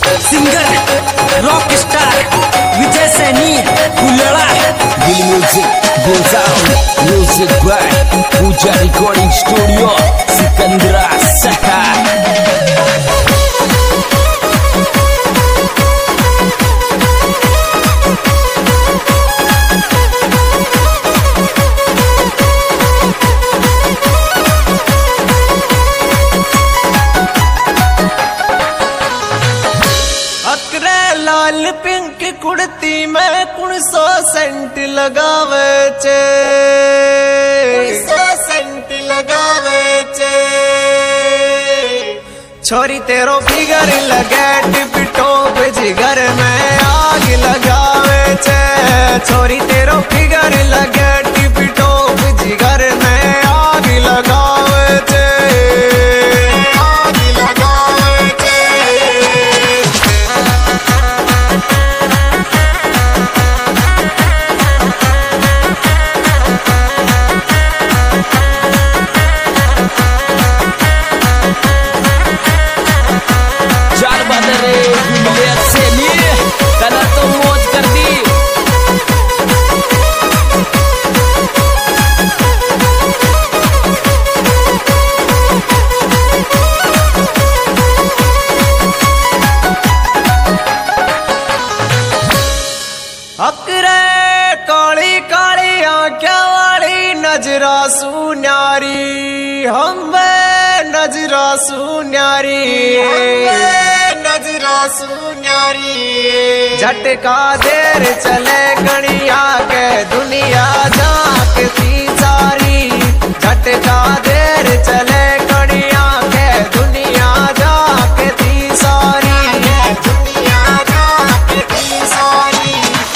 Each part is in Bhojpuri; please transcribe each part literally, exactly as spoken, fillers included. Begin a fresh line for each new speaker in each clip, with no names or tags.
Singer rock star Vijay Saini कुल्लड़ा।
दिल म्यूजिक गोसाउंड music by Pooja recording studio Sikandra सहा।
लाल पिंक कुड़ती में कुण सौ सेंट लगावे चे, सौ सेंट लगावे चे। छोरी तेरो फिगर लगे टिपटो जिगर में आग लगावे चे। छोरी तेरो फिगर लगे टिपटो जिगर में आग लगावे चे, आग लगावे चे। अकरे काली काली आंखें वाली नजरा सुन्यारी, हम नजरा सुन्यारी, नजरा सुन्यारी। झटका देर चले गणिया के दुनिया झांकती सारी। झटका देर चले गणिया के दुनिया झांकती सारी, दुनिया झांकती सारी।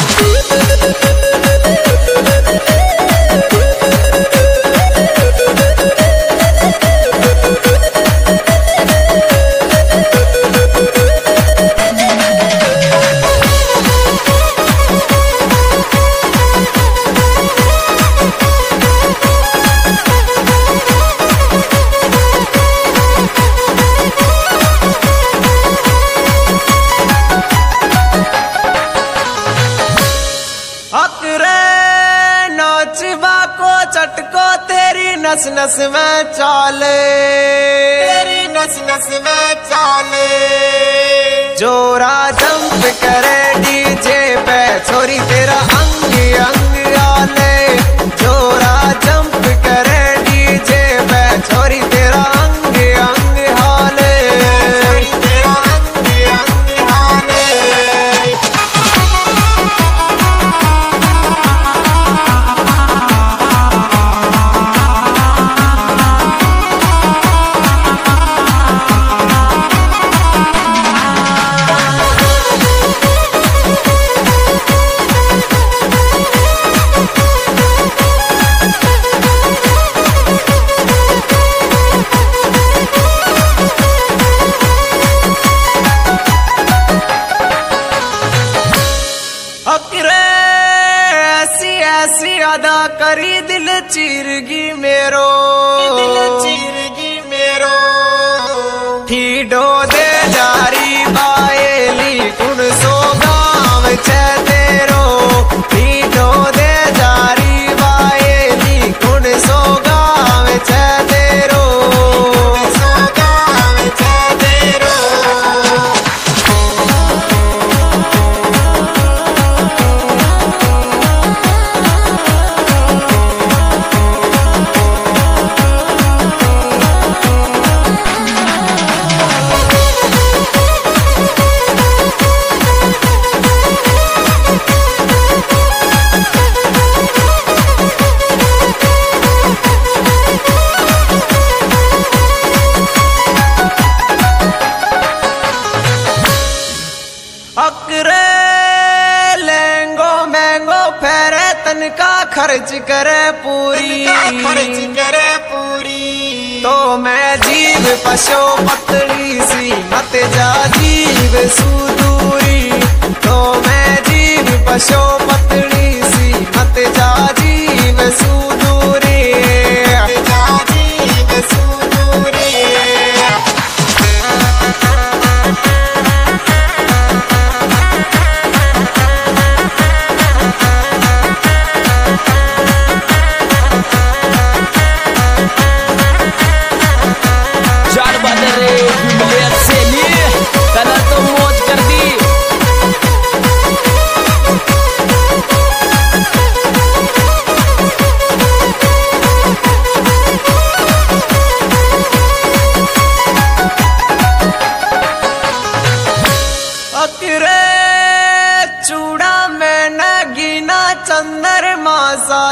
चटको तेरी नस नस में चाले, तेरी नस नस में चाले। जोरा जंप करे डीजे पे छोरी तेरा अंग अंग आले। जोरा जंप करे डीजे पे छोरी तेरा अंग अंग हाले, छोरी तेरा अंग अंग हाले। ऐसी अदा करी दिल चीरगी मेरो, दिल चीरगी मेरो। ठीडो दे जारी बाएली कुण सो गाँव छे तेरो। ठीडो दे जारी बाएली कुण सो गाँव छे तेरो, सो गाँव छे तेरो। अकरे लेंगो महंगो फेरे तनका खर्च करे पूरी, खर्च करे पूरी। तो मैं जीव पशु पतली सी मत जा जीव सुदूरी। तो मैं जीव पशु पतली सी मत जा जीव सुदूरी, जा जीव सुदूरी।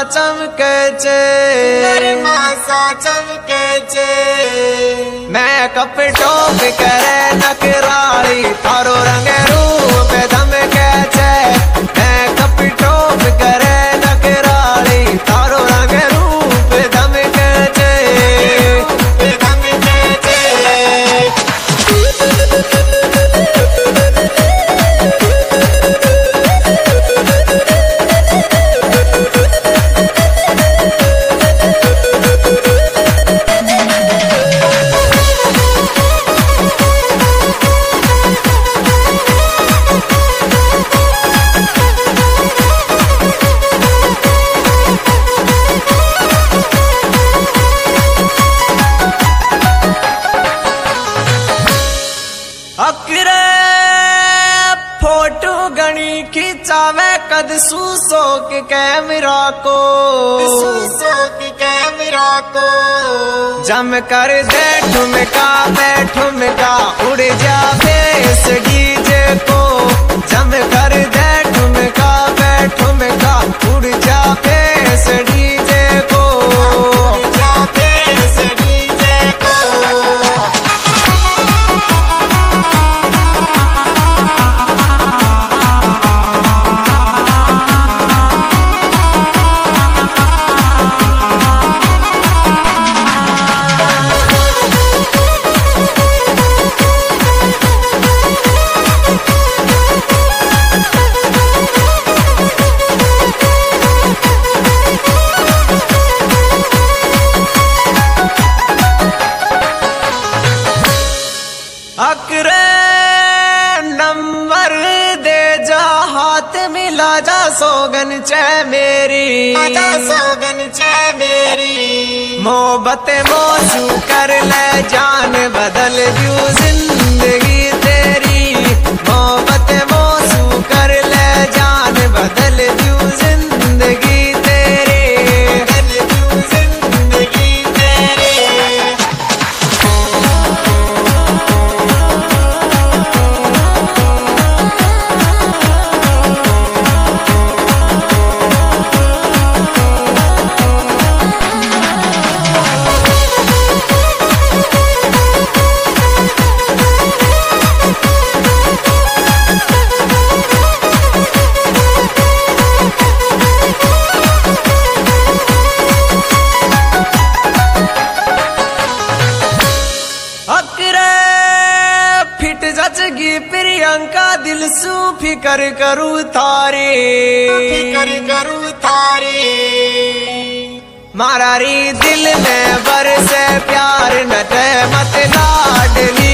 चमके छे नरमासा चमके छे मेकअप टॉप करे नकराली थारो रंग रूप धमके छे मेकअप टॉप करे नकराली थारो रंग रूप धमके छे धमके छे अकरे फोटो गणी खिंचावे कद सूसो के कैमरा को सूसो के कैमरा को जम कर दे ठुमका बैठुमका उड़ जा बेस डीजे को जम कर दे ठुमका बैठुमका उड़ जा बेस डीजे को उड़ जा बेस डीजे को अकरे नंबर दे जा हाथ मिला जा सोगन चे मेरी जा सोगन चे मेरी मोहब्बत मौसू कर ले जान बदल दू जिंदगी तेरी मोहब्बत मौसू कर ले जान बदल दू जिंदगी तेरी बदल दू जिंदगी तेरी फिट जचगी प्रियंका दिल सू फिकर करू थारे फिकर करू थारे मारा री दिल में बरसे प्यार न मत लाडली